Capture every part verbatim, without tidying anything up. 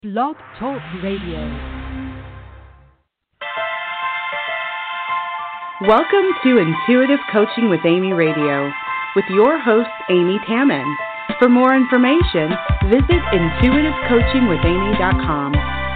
Blog Talk Radio. Welcome to Intuitive Coaching with Amy Radio, with your host, Amy Tammin. For more information, visit intuitive coaching with amy dot com.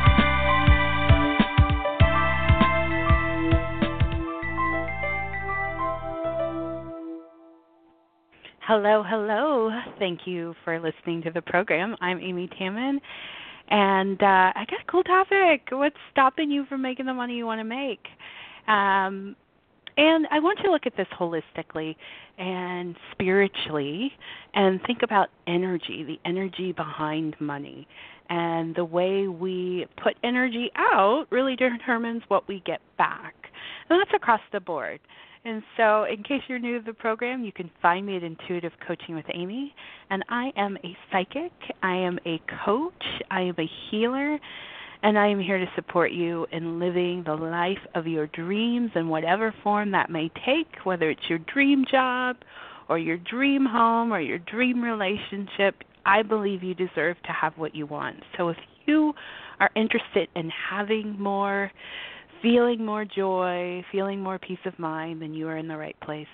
Hello, hello. Thank you for listening to the program. I'm Amy Tammin. And uh, I got a cool topic. What's stopping you from making the money you want to make? Um, and I want you to look at this holistically and spiritually and think about energy, the energy behind money. And the way we put energy out really determines what we get back. And that's across the board. And so in case you're new to the program, you can find me at Intuitive Coaching with Amy. And I am a psychic, I am a coach, I am a healer, and I am here to support you in living the life of your dreams in whatever form that may take, whether it's your dream job or your dream home or your dream relationship. I believe you deserve to have what you want. So if you are interested in having more, feeling more joy, feeling more peace of mind, then you are in the right place.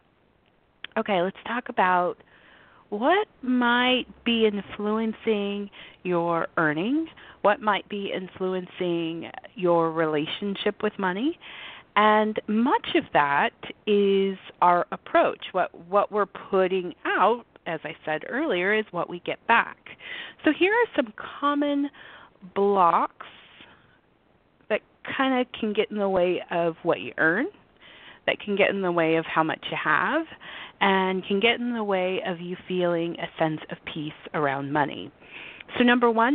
Okay, let's talk about what might be influencing your earning, what might be influencing your relationship with money, and much of that is our approach. What what we're putting out, as I said earlier, is what we get back. So here are some common blocks that kind of can get in the way of what you earn, that can get in the way of how much you have, and can get in the way of you feeling a sense of peace around money. So number one,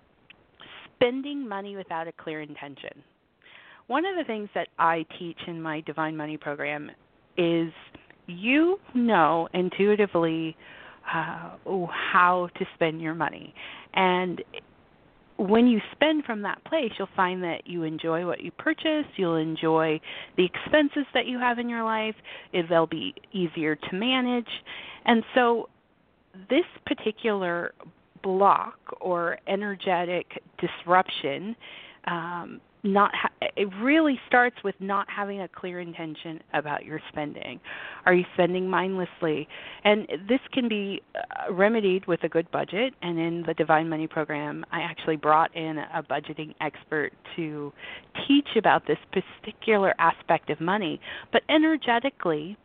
spending money without a clear intention. One of the things that I teach in my Divine Money program is you know intuitively uh, how to spend your money. And when you spend from that place, you'll find that you enjoy what you purchase, you'll enjoy the expenses that you have in your life, they'll be easier to manage. And so this particular block or energetic disruption um, not ha- it really starts with not having a clear intention about your spending. Are you spending mindlessly? And this can be uh, remedied with a good budget. And in the Divine Money program, I actually brought in a budgeting expert to teach about this particular aspect of money. But energetically,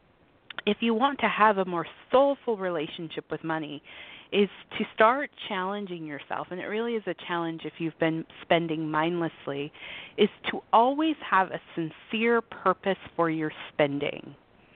if you want to have a more soulful relationship with money, is to start challenging yourself, and it really is a challenge if you've been spending mindlessly, is to always have a sincere purpose for your spending.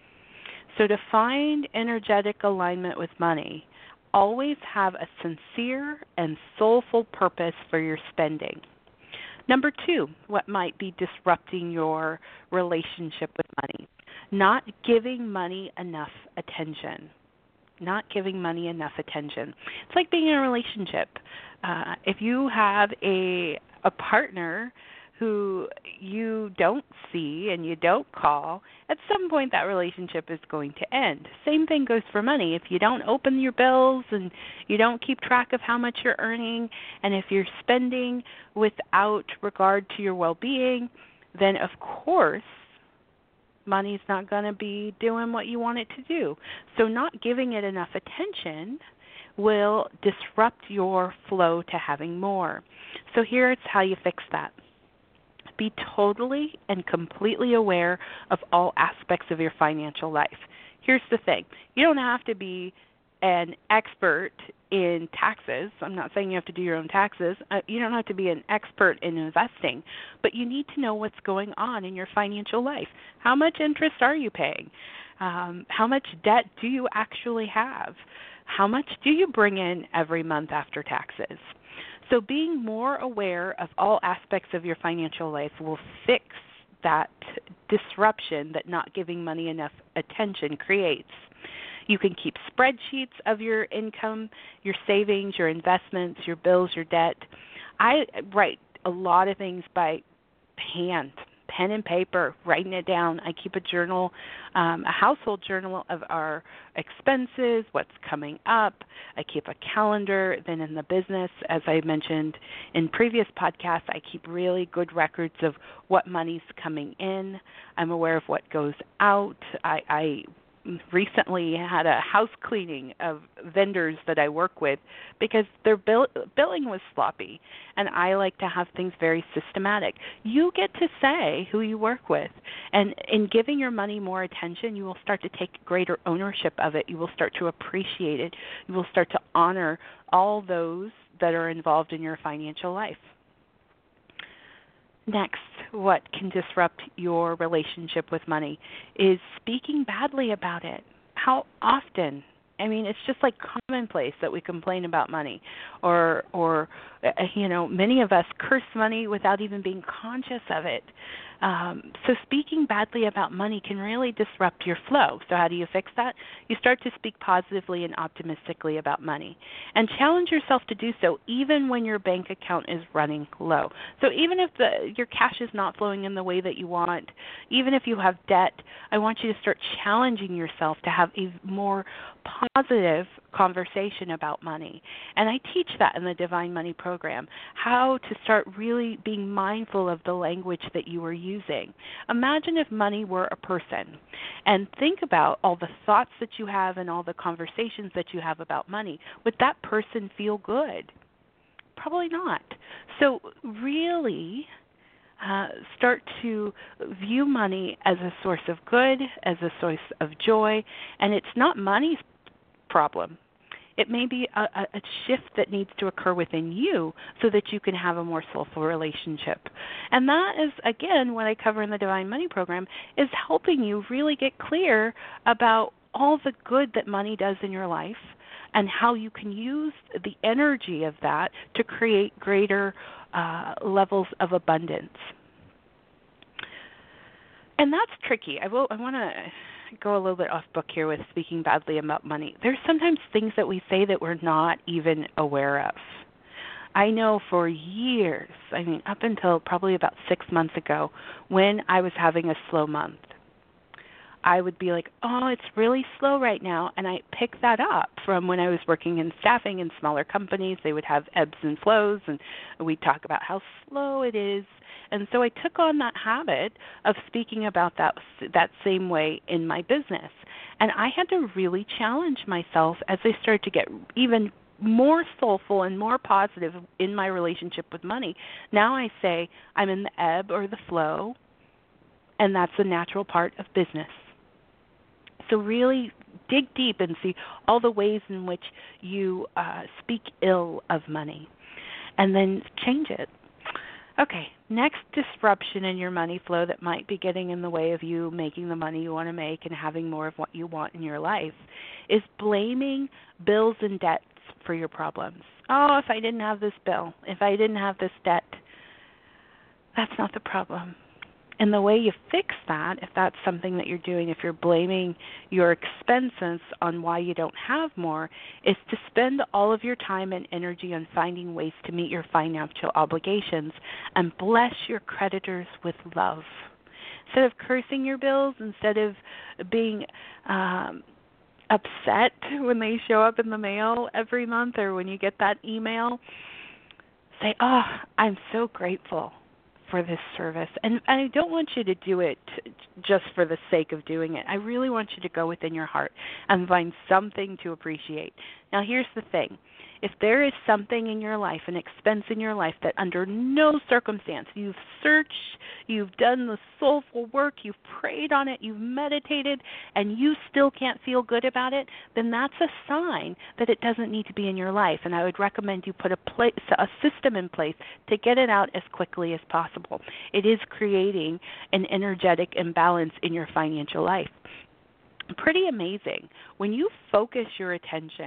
So to find energetic alignment with money, always have a sincere and soulful purpose for your spending. Number two, what might be disrupting your relationship with money? Not giving money enough attention. Not giving money enough attention. It's like being in a relationship. Uh, if you have a a partner who you don't see and you don't call, at some point that relationship is going to end. Same thing goes for money. If you don't open your bills and you don't keep track of how much you're earning, and if you're spending without regard to your well-being, then of course money's not going to be doing what you want it to do. So not giving it enough attention will disrupt your flow to having more. So here's how you fix that. Be totally and completely aware of all aspects of your financial life. Here's the thing. You don't have to be an expert in taxes. I'm not saying you have to do your own taxes. Uh, you don't have to be an expert in investing, but you need to know what's going on in your financial life. How much interest are you paying? Um, how much debt do you actually have? How much do you bring in every month after taxes? So being more aware of all aspects of your financial life will fix that disruption that not giving money enough attention creates. You can keep spreadsheets of your income, your savings, your investments, your bills, your debt. I write a lot of things by hand, pen and paper, writing it down. I keep a journal, um, a household journal of our expenses, what's coming up. I keep a calendar. Then in the business, as I mentioned in previous podcasts, I keep really good records of what money's coming in. I'm aware of what goes out. I, I recently had a house cleaning of vendors that I work with because their bill, billing was sloppy, and I like to have things very systematic. You get to say who you work with, and in giving your money more attention, you will start to take greater ownership of it. You will start to appreciate it. You will start to honor all those that are involved in your financial life. Next, what can disrupt your relationship with money is speaking badly about it. How often? I mean, it's just like commonplace that we complain about money, or, or uh, you know, many of us curse money without even being conscious of it. Um, so speaking badly about money can really disrupt your flow. So how do you fix that? You start to speak positively and optimistically about money, and challenge yourself to do so even when your bank account is running low. So even if the, your cash is not flowing in the way that you want, even if you have debt, I want you to start challenging yourself to have a more positive conversation about money. And I teach that in the Divine Money program, how to start really being mindful of the language that you are using. Imagine if money were a person, and think about all the thoughts that you have and all the conversations that you have about money. Would that person feel good? Probably not. So really Uh, start to view money as a source of good, as a source of joy, and it's not money's problem. It may be a, a shift that needs to occur within you so that you can have a more soulful relationship. And that is, again, what I cover in the Divine Money program, is helping you really get clear about all the good that money does in your life and how you can use the energy of that to create greater uh, levels of abundance. And that's tricky. I will. I want to go a little bit off book here with speaking badly about money. There's sometimes things that we say that we're not even aware of. I know for years, I mean up until probably about six months ago, when I was having a slow month, I would be like, oh, it's really slow right now. And I picked that up from when I was working in staffing in smaller companies. They would have ebbs and flows, and we'd talk about how slow it is. And so I took on that habit of speaking about that that same way in my business. And I had to really challenge myself as I started to get even more soulful and more positive in my relationship with money. Now I say I'm in the ebb or the flow, and that's a natural part of business. So really dig deep and see all the ways in which you uh, speak ill of money, and then change it. Okay, next disruption in your money flow that might be getting in the way of you making the money you want to make and having more of what you want in your life is blaming bills and debts for your problems. Oh, if I didn't have this bill, if I didn't have this debt, that's not the problem. And the way you fix that, if that's something that you're doing, if you're blaming your expenses on why you don't have more, is to spend all of your time and energy on finding ways to meet your financial obligations and bless your creditors with love. Instead of cursing your bills, instead of being um, upset when they show up in the mail every month or when you get that email, say, oh, I'm so grateful for this service. And I don't want you to do it just for the sake of doing it. I really want you to go within your heart and find something to appreciate. Now, here's the thing. If there is something in your life, an expense in your life that under no circumstance you've searched, you've done the soulful work, you've prayed on it, you've meditated, and you still can't feel good about it, then that's a sign that it doesn't need to be in your life. And I would recommend you put a, place, a system in place to get it out as quickly as possible. It is creating an energetic imbalance in your financial life. Pretty amazing. When you focus your attention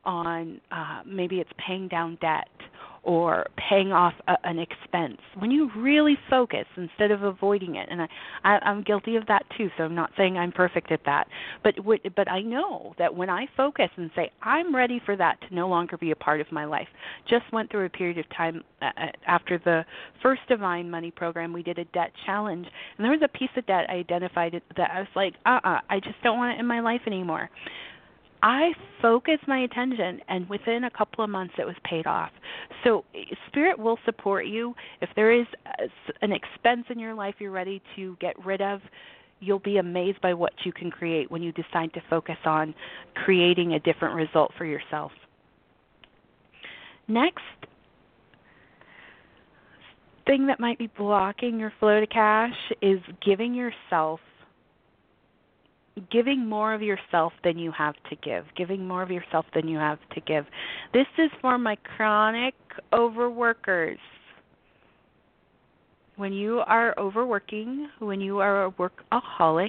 on uh, maybe it's paying down debt or paying off a, an expense, when you really focus instead of avoiding it, and I, I, I'm guilty of that too, so I'm not saying I'm perfect at that, but w- but I know that when I focus and say, I'm ready for that to no longer be a part of my life. Just went through a period of time uh, after the first Divine Money program, we did a debt challenge, and there was a piece of debt I identified that I was like, uh-uh, I just don't want it in my life anymore. I focused my attention, and within a couple of months it was paid off. So Spirit will support you. If there is an expense in your life you're ready to get rid of, you'll be amazed by what you can create when you decide to focus on creating a different result for yourself. Next thing that might be blocking your flow to cash is giving yourself giving more of yourself than you have to give, giving more of yourself than you have to give. This is for my chronic overworkers. When you are overworking, when you are a workaholic,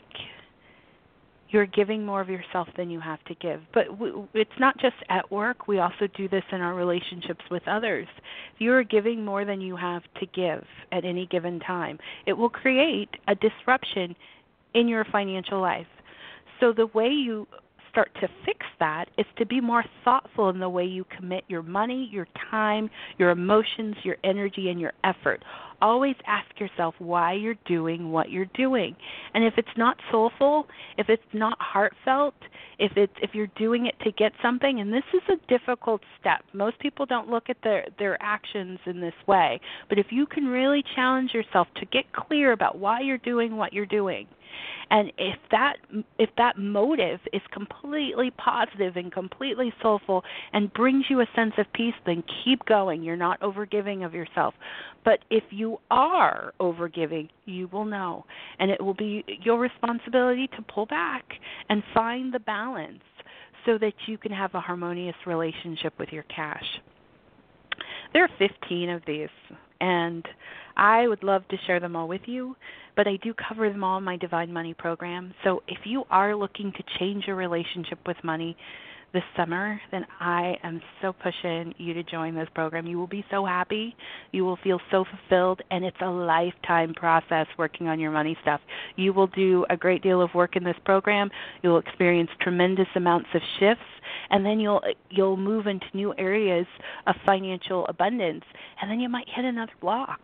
you're giving more of yourself than you have to give. But it's not just at work. We also do this in our relationships with others. If you are giving more than you have to give at any given time, it will create a disruption in your financial life. So the way you start to fix that is to be more thoughtful in the way you commit your money, your time, your emotions, your energy, and your effort. Always ask yourself why you're doing what you're doing. And if it's not soulful, if it's not heartfelt, if it's if you're doing it to get something, and this is a difficult step. Most people don't look at their, their actions in this way. But if you can really challenge yourself to get clear about why you're doing what you're doing, and if that if that motive is completely positive and completely soulful and brings you a sense of peace, then keep going. You're not overgiving of yourself. But if you are overgiving, you will know. And it will be your responsibility to pull back and find the balance so that you can have a harmonious relationship with your cash. There are fifteen of these, and I would love to share them all with you, but I do cover them all in my Divine Money program. So if you are looking to change your relationship with money this summer, then I am so pushing you to join this program. You will be so happy. You will feel so fulfilled, and it's a lifetime process working on your money stuff. You will do a great deal of work in this program. You'll experience tremendous amounts of shifts, and then you'll you'll move into new areas of financial abundance, and then you might hit another block.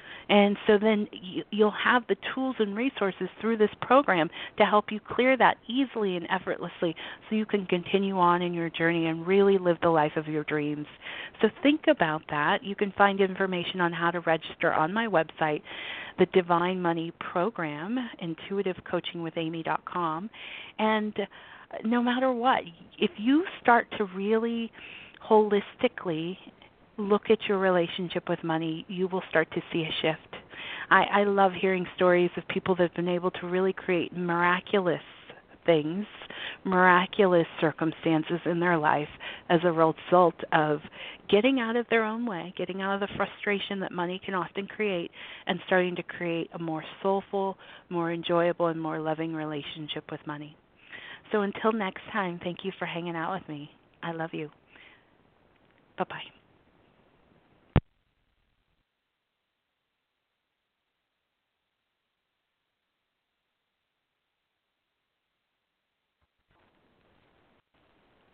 And so then you'll have the tools and resources through this program to help you clear that easily and effortlessly so you can continue on in your journey and really live the life of your dreams. So think about that. You can find information on how to register on my website, the Divine Money Program, intuitive coaching with amy dot com. And no matter what, if you start to really holistically look at your relationship with money, you will start to see a shift. I, I love hearing stories of people that have been able to really create miraculous things, miraculous circumstances in their life as a result of getting out of their own way, getting out of the frustration that money can often create, and starting to create a more soulful, more enjoyable, and more loving relationship with money. So until next time, thank you for hanging out with me. I love you. Bye-bye.